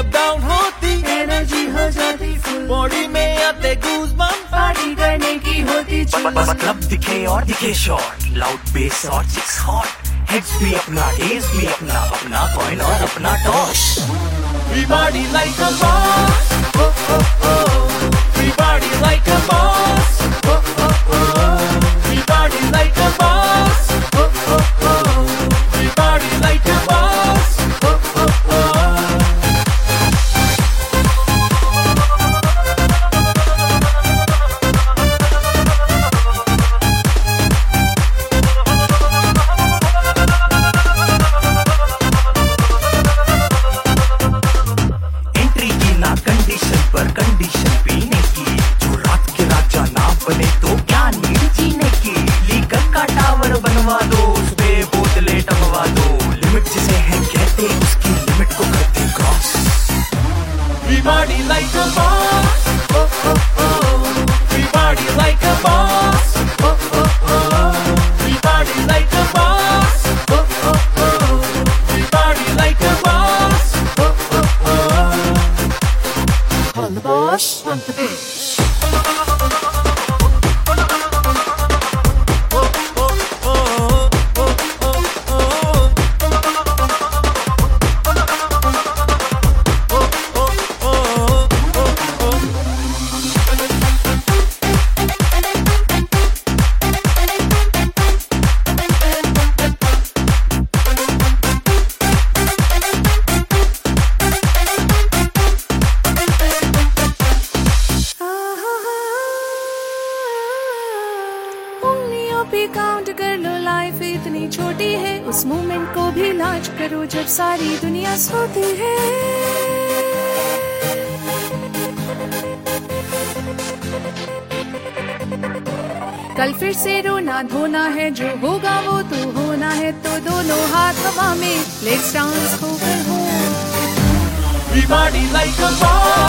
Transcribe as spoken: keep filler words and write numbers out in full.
जब डाउन होती एनर्जी हो जाती फुल, बॉडी में आते गूज़बम्प, पार्टी करने की होती चुल। बस क्लब दिखे और दिखे शॉट, लाउड बेस और चिक्स हॉट, हेड्स भी अपना एज भी अपना, अपना कॉइन और अपना toss. We party like a boss, oh oh oh. We party like a boss, oh oh oh. We party like a boss, oh oh oh. We party like a boss, oh oh oh. Condition पर condition पीने की, जो रात के राजा ना बने तो क्या नीड जीने की। लीकर का टावर बनवा दो, उस पे बोतलें टंगवा दो, लिमिट जिसे है कहते उसकी लिमिट को करते cross. We party like a boss, oh oh oh. We party like a boss, oh oh oh. We party like a boss, oh oh oh. We party like a boss, oh oh oh. On the boss, on the beat. भी count कर लो, life इतनी छोटी है, उस moment को भी लाज करो जब सारी दुनिया सोती है। कल फिर से रोना धोना है, जो होगा वो तो होना है, तो दोनों हाथ हवा में, लेट्स डांस होकर हो। We party like a boss.